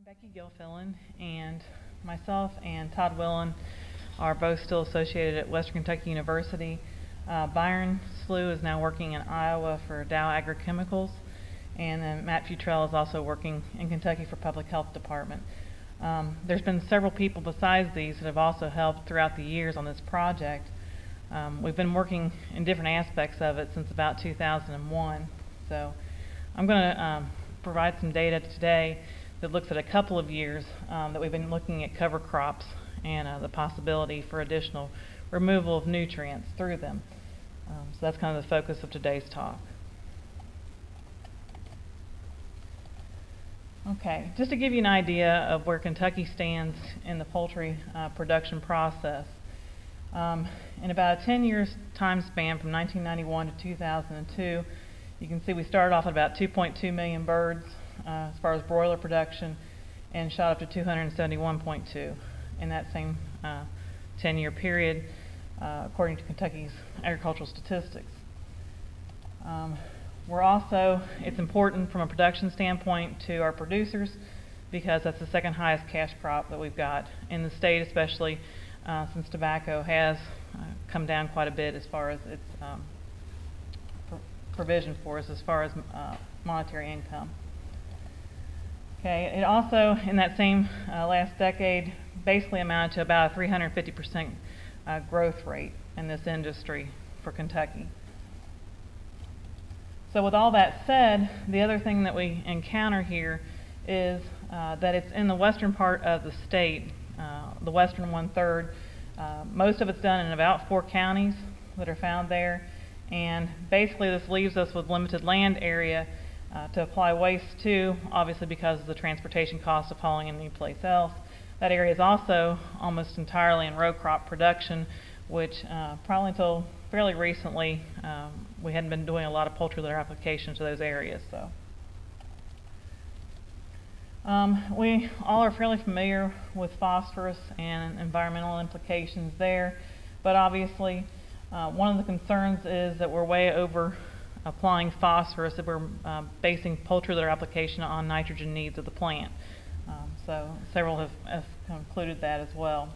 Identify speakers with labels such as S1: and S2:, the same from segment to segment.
S1: Becky Gilfillan, and myself and Todd Willen are both still associated at Western Kentucky University. Byron Slew is now working in Iowa for Dow Agrochemicals, and then Matt Futrell is also working in Kentucky for Public Health Department. There's been several people besides these that have also helped throughout the years on this project. We've been working in different aspects of it since about 2001. So I'm going to provide some data today that looks at a couple of years that we've been looking at cover crops and the possibility for additional removal of nutrients through them. So that's kind of the focus of today's talk. Okay, just to give you an idea of where Kentucky stands in the poultry production process. In about a 10 years time span from 1991 to 2002, you can see we started off at about 2.2 million birds as far as broiler production, and shot up to 271.2 in that same 10-year period, according to Kentucky's agricultural statistics. It's important from a production standpoint to our producers, because that's the second highest cash crop that we've got in the state, especially since tobacco has come down quite a bit as far as its provision for us as far as monetary income. Okay, it also, in that same last decade, basically amounted to about a 350% growth rate in this industry for Kentucky. So with all that said, the other thing that we encounter here is that it's in the western part of the state, the western one-third. Most of it's done in about 4 counties that are found there, and basically this leaves us with limited land area to apply waste to, obviously because of the transportation cost of hauling any place else. That area is also almost entirely in row crop production, which probably until fairly recently we hadn't been doing a lot of poultry litter application to those areas. So we all are fairly familiar with phosphorus and environmental implications there, but obviously one of the concerns is that we're way over applying phosphorus, if we're basing poultry litter application on nitrogen needs of the plant. So several have concluded that as well.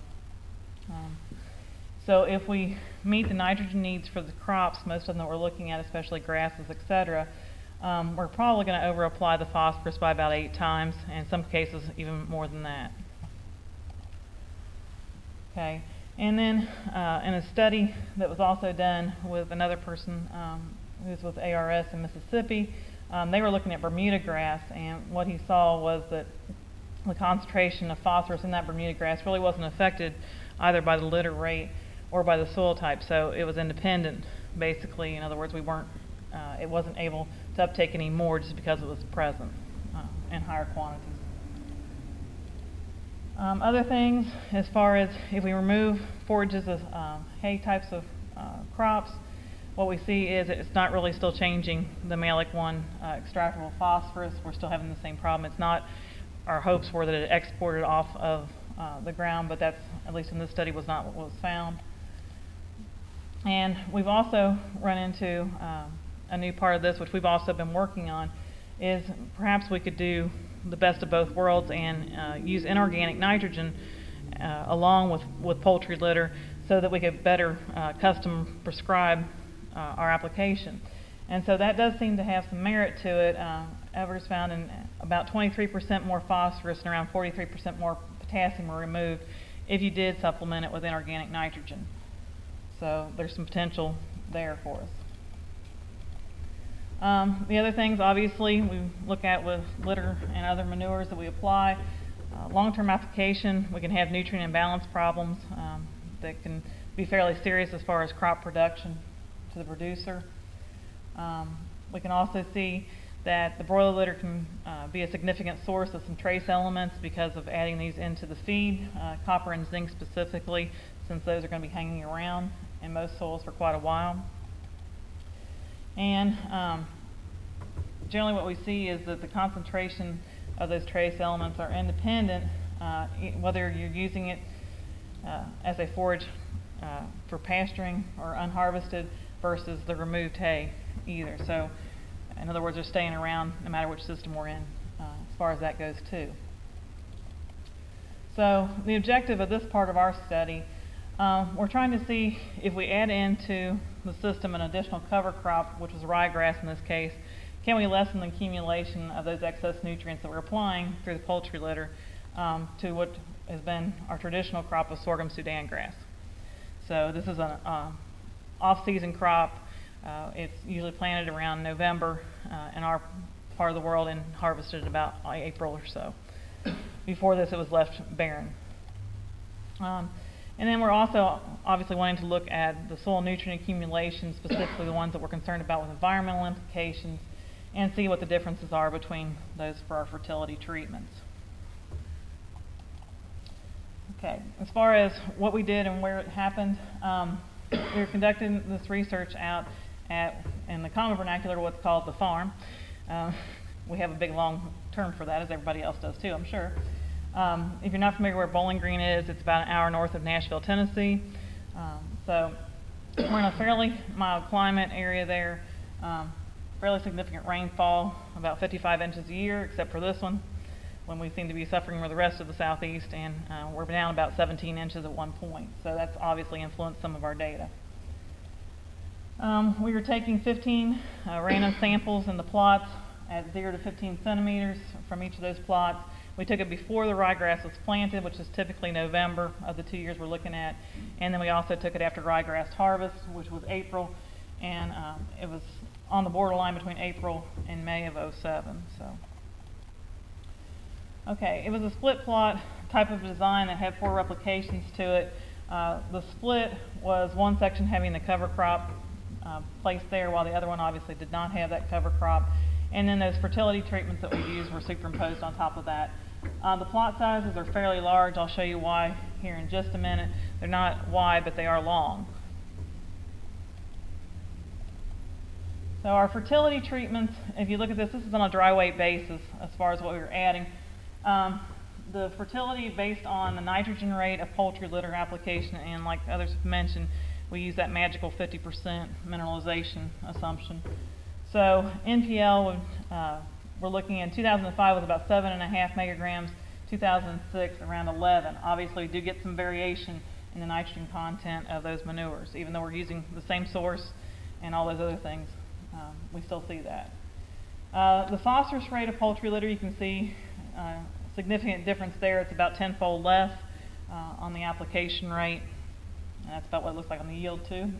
S1: So if we meet the nitrogen needs for the crops, most of them that we're looking at, especially grasses, etc., we're probably going to over apply the phosphorus by about 8 times, and in some cases even more than that. Okay, and then in a study that was also done with another person who's with ARS in Mississippi, they were looking at Bermuda grass, and what he saw was that the concentration of phosphorus in that Bermuda grass really wasn't affected either by the litter rate or by the soil type, so it was independent, basically. In other words, it wasn't able to uptake any more just because it was present in higher quantities. Other things, as far as if we remove forages of hay types of crops, what we see is it's not really still changing the malic 1 extractable phosphorus. We're still having the same problem. It's not, our hopes were that it exported off of the ground, but that's, at least in this study, was not what was found. And we've also run into a new part of this, which we've also been working on, is perhaps we could do the best of both worlds and use inorganic nitrogen along with poultry litter, so that we could better custom prescribe our application. And so that does seem to have some merit to it. Evers found in about 23% more phosphorus and around 43% more potassium were removed if you did supplement it with inorganic nitrogen. So there's some potential there for us. The other things, obviously, we look at with litter and other manures that we apply. Long-term application, we can have nutrient imbalance problems that can be fairly serious as far as crop production to the producer. We can also see that the broiler litter can be a significant source of some trace elements because of adding these into the feed, copper and zinc specifically, since those are going to be hanging around in most soils for quite a while. And generally what we see is that the concentration of those trace elements are independent, whether you're using it as a forage for pasturing or unharvested versus the removed hay either. So in other words, they're staying around no matter which system we're in as far as that goes too. So the objective of this part of our study, we're trying to see if we add into the system an additional cover crop, which was ryegrass in this case, can we lessen the accumulation of those excess nutrients that we're applying through the poultry litter to what has been our traditional crop of sorghum Sudan grass. So this is an off-season crop. It's usually planted around November in our part of the world and harvested about April or so. Before this, it was left barren. And then we're also obviously wanting to look at the soil nutrient accumulation, specifically the ones that we're concerned about with environmental implications, and see what the differences are between those for our fertility treatments. Okay, as far as what we did and where it happened, we were conducting this research out at, in the common vernacular, what's called the farm. We have a big long term for that, as everybody else does too, I'm sure. If you're not familiar where Bowling Green is, it's about an hour north of Nashville, Tennessee. So we're in a fairly mild climate area there, fairly significant rainfall, about 55 inches a year, except for this one, when we seem to be suffering with the rest of the southeast, and we're down about 17 inches at one point. So that's obviously influenced some of our data. We were taking 15 random samples in the plots at 0 to 15 centimeters from each of those plots. We took it before the ryegrass was planted, which is typically November of the 2 years we're looking at. And then we also took it after ryegrass harvest, which was April. And it was on the borderline between April and May of '07. So. Okay, it was a split plot type of design that had 4 replications to it. The split was one section having the cover crop placed there, while the other one obviously did not have that cover crop. And then those fertility treatments that we used were superimposed on top of that. The plot sizes are fairly large. I'll show you why here in just a minute. They're not wide, but they are long. So our fertility treatments, if you look at this, this is on a dry weight basis as far as what we were adding. The fertility based on the nitrogen rate of poultry litter application, and like others have mentioned, we use that magical 50% mineralization assumption. So NPL, we're looking in 2005 was about 7.5 megagrams, 2006 around 11. Obviously, we do get some variation in the nitrogen content of those manures, even though we're using the same source and all those other things. We still see that. The phosphorus rate of poultry litter, you can see significant difference there. It's about 10-fold less on the application rate. And that's about what it looks like on the yield too.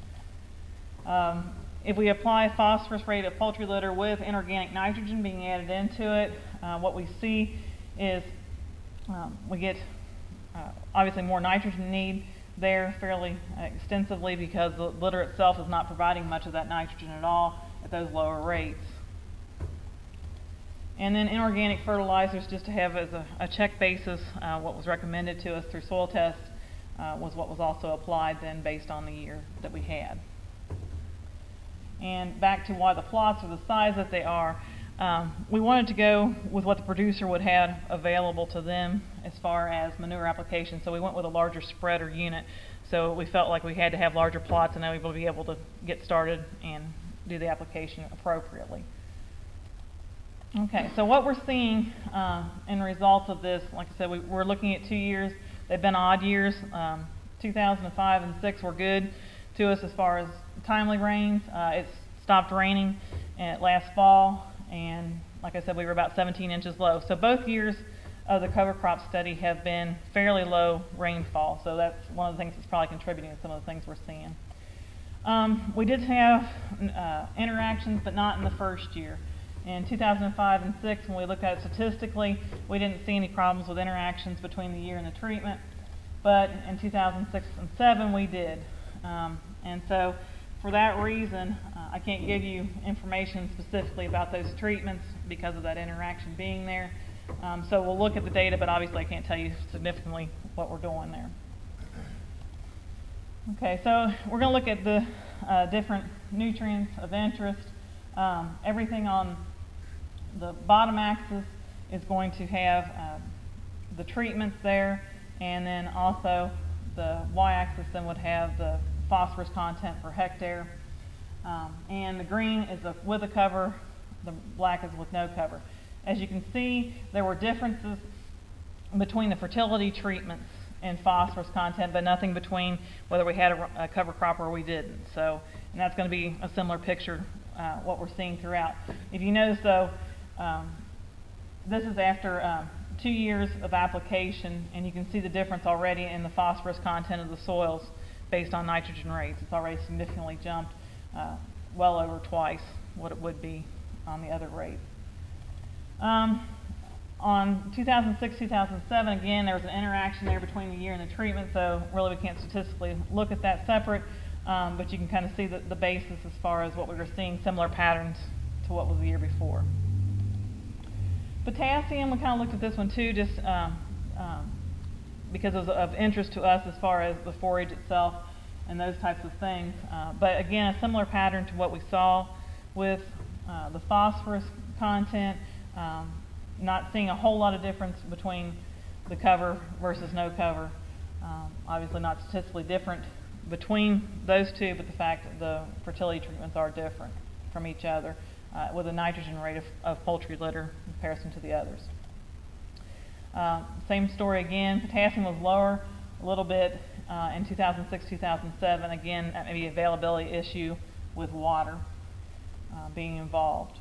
S1: If we apply phosphorus rate of poultry litter with inorganic nitrogen being added into it, what we see is we get obviously more nitrogen need there fairly extensively, because the litter itself is not providing much of that nitrogen at all at those lower rates. And then inorganic fertilizers, just to have as a check basis, what was recommended to us through soil tests was what was also applied then based on the year that we had. And back to why the plots are the size that they are, we wanted to go with what the producer would have available to them as far as manure application. So we went with a larger spreader unit. So we felt like we had to have larger plots and then we would be able to get started and do the application appropriately. Okay, so what we're seeing in results of this, like I said, we're looking at 2 years. They've been odd years. 2005 and 2006 were good to us as far as timely rains. It stopped raining last fall, and like I said, we were about 17 inches low. So both years of the cover crop study have been fairly low rainfall. So that's one of the things that's probably contributing to some of the things we're seeing. We did have interactions, but not in the first year. In 2005 and 2006, when we looked at it statistically, we didn't see any problems with interactions between the year and the treatment. But in 2006 and 2007, we did. And so for that reason, I can't give you information specifically about those treatments because of that interaction being there. So we'll look at the data, but obviously I can't tell you significantly what we're doing there. Okay, so we're going to look at the different nutrients of interest. Everything on the bottom axis is going to have the treatments there, and then also the y-axis then would have the phosphorus content per hectare. And the green is with a cover, the black is with no cover. As you can see, there were differences between the fertility treatments and phosphorus content, but nothing between whether we had a cover crop or we didn't. So, and that's going to be a similar picture, what we're seeing throughout. If you notice though, this is after 2 years of application, and you can see the difference already in the phosphorus content of the soils based on nitrogen rates. It's already significantly jumped well over twice what it would be on the other rate. On 2006-2007, again, there was an interaction there between the year and the treatment, so really we can't statistically look at that separate, but you can kind of see the basis as far as what we were seeing, similar patterns to what was the year before. Potassium, we kind of looked at this one too, just because it was of interest to us as far as the forage itself and those types of things. But again, a similar pattern to what we saw with the phosphorus content, not seeing a whole lot of difference between the cover versus no cover. Obviously not statistically different between those two, but the fact that the fertility treatments are different from each other with a nitrogen rate of poultry litter in comparison to the others. Same story again, potassium was lower a little bit in 2006-2007. Again, that may be an availability issue with water being involved.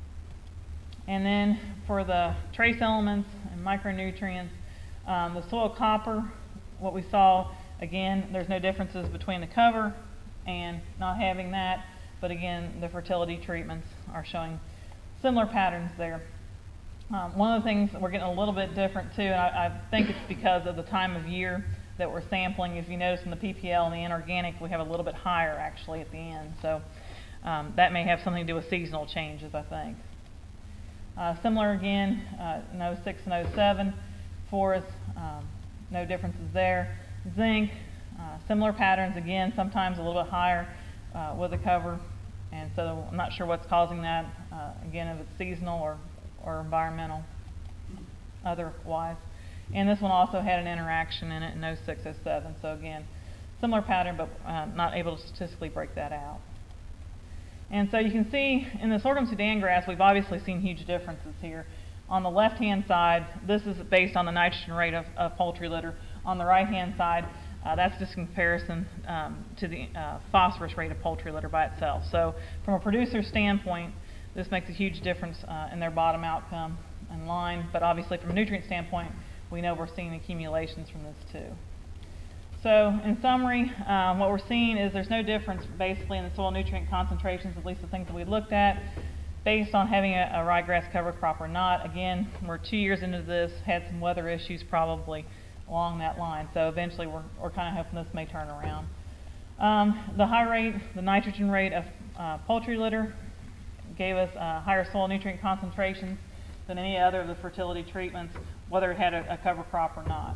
S1: And then for the trace elements and micronutrients, the soil copper, what we saw, again, there's no differences between the cover and not having that, but again, the fertility treatments are showing similar patterns there. One of the things that we're getting a little bit different too, and I think it's because of the time of year that we're sampling. If you notice in the PPL and the inorganic, we have a little bit higher actually at the end. So that may have something to do with seasonal changes, I think. Similar again in 06 and 07 for us, no differences there. Zinc, similar patterns again, sometimes a little bit higher with the cover, and so I'm not sure what's causing that, again, if it's seasonal or environmental otherwise. And this one also had an interaction in it in 06, 07, so again, similar pattern, but not able to statistically break that out. And so you can see in the sorghum Sudan grass, we've obviously seen huge differences here. On the left-hand side, this is based on the nitrogen rate of poultry litter. On the right-hand side, that's just in comparison to the phosphorus rate of poultry litter by itself. So from a producer's standpoint, this makes a huge difference in their bottom outcome and line. But obviously from a nutrient standpoint, we know we're seeing accumulations from this too. So in summary, what we're seeing is there's no difference basically in the soil nutrient concentrations, at least the things that we looked at, based on having a ryegrass cover crop or not. Again, we're 2 years into this, had some weather issues probably along that line. So eventually we're kind of hoping this may turn around. The high rate, the nitrogen rate of poultry litter gave us higher soil nutrient concentrations than any other of the fertility treatments, whether it had a cover crop or not.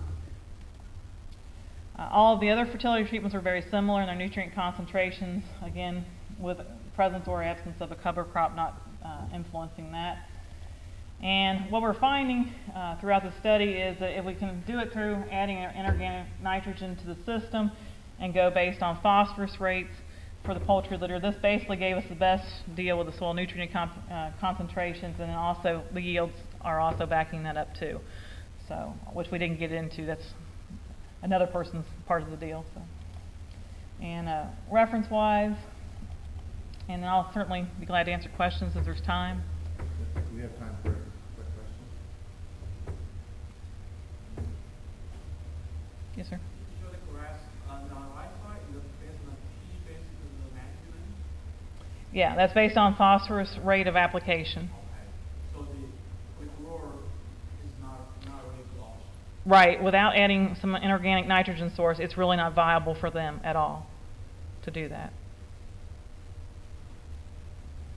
S1: All of the other fertility treatments were very similar in their nutrient concentrations, again, with presence or absence of a cover crop not influencing that. And what we're finding throughout the study is that if we can do it through adding inorganic nitrogen to the system and go based on phosphorus rates for the poultry litter, this basically gave us the best deal with the soil nutrient concentrations, and then also the yields are also backing that up too. So, which we didn't get into, that's another person's part of the deal. So. And reference-wise, and then I'll certainly be glad to answer questions if there's time.
S2: We have time for a quick question.
S1: Yes, sir.
S3: Show the grass on the right side, and based on the P basis of the nitrogen?
S1: Yeah, that's based on phosphorus rate of application.
S3: Okay. So the grower is not really lost.
S1: Right, without adding some inorganic nitrogen source, it's really not viable for them at all to do that.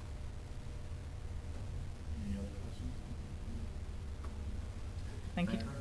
S2: Any other questions?
S1: Thank you.
S2: Thank you.